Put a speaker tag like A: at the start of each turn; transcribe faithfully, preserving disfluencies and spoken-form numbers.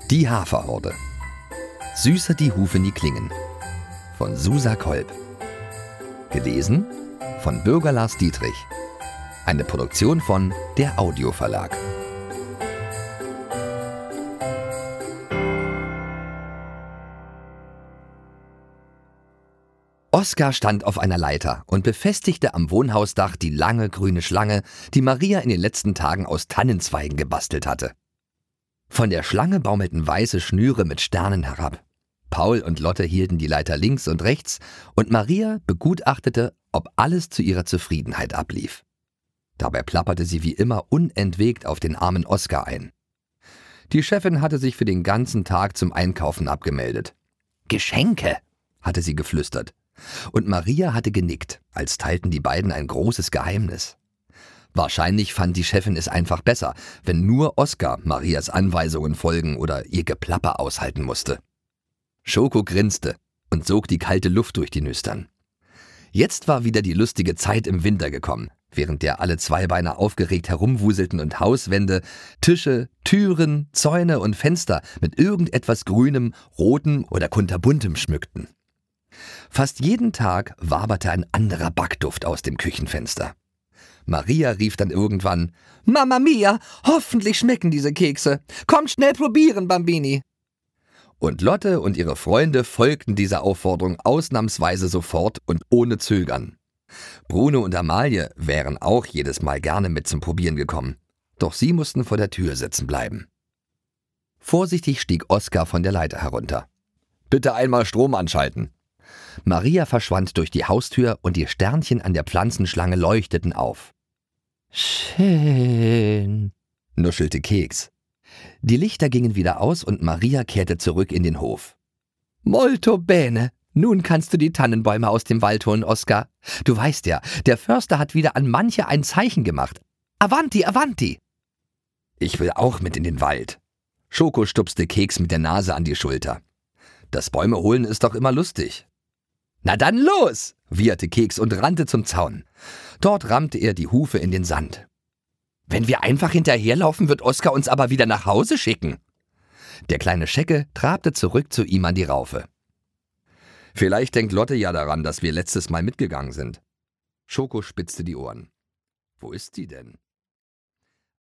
A: Die Haferhorde. Süßer die Hufe nie klingen. Von Susa Kolb. Gelesen von Bürger Lars Dietrich. Eine Produktion von der Audio Verlag. Oskar stand auf einer Leiter und befestigte am Wohnhausdach die lange grüne Schlange, die Maria in den letzten Tagen aus Tannenzweigen gebastelt hatte. Von der Schlange baumelten weiße Schnüre mit Sternen herab. Paul und Lotte hielten die Leiter links und rechts und Maria begutachtete, ob alles zu ihrer Zufriedenheit ablief. Dabei plapperte sie wie immer unentwegt auf den armen Oskar ein. Die Chefin hatte sich für den ganzen Tag zum Einkaufen abgemeldet. »Geschenke«, hatte sie geflüstert. Und Maria hatte genickt, als teilten die beiden ein großes Geheimnis. Wahrscheinlich fand die Chefin es einfach besser, wenn nur Oskar Marias Anweisungen folgen oder ihr Geplapper aushalten musste. Schoko grinste und sog die kalte Luft durch die Nüstern. Jetzt war wieder die lustige Zeit im Winter gekommen, während der alle Zweibeiner aufgeregt herumwuselten und Hauswände, Tische, Türen, Zäune und Fenster mit irgendetwas Grünem, Rotem oder kunterbuntem schmückten. Fast jeden Tag waberte ein anderer Backduft aus dem Küchenfenster. Maria rief dann irgendwann: »Mamma mia, hoffentlich schmecken diese Kekse. Kommt schnell probieren, Bambini!« Und Lotte und ihre Freunde folgten dieser Aufforderung ausnahmsweise sofort und ohne Zögern. Bruno und Amalie wären auch jedes Mal gerne mit zum Probieren gekommen. Doch sie mussten vor der Tür sitzen bleiben. Vorsichtig stieg Oskar von der Leiter herunter. »Bitte einmal Strom anschalten.« Maria verschwand durch die Haustür und die Sternchen an der Pflanzenschlange leuchteten auf. »Schön«, nuschelte Keks. Die Lichter gingen wieder aus und Maria kehrte zurück in den Hof. »Molto bene, nun kannst du die Tannenbäume aus dem Wald holen, Oskar. Du weißt ja, der Förster hat wieder an manche ein Zeichen gemacht. Avanti, avanti!« »Ich will auch mit in den Wald.« Schoko stupste Keks mit der Nase an die Schulter. »Das Bäume holen ist doch immer lustig.« »Na dann los«, wieherte Keks und rannte zum Zaun. Dort rammte er die Hufe in den Sand. »Wenn wir einfach hinterherlaufen, wird Oskar uns aber wieder nach Hause schicken.« Der kleine Schecke trabte zurück zu ihm an die Raufe. »Vielleicht denkt Lotte ja daran, dass wir letztes Mal mitgegangen sind.« Schoko spitzte die Ohren. »Wo ist sie denn?«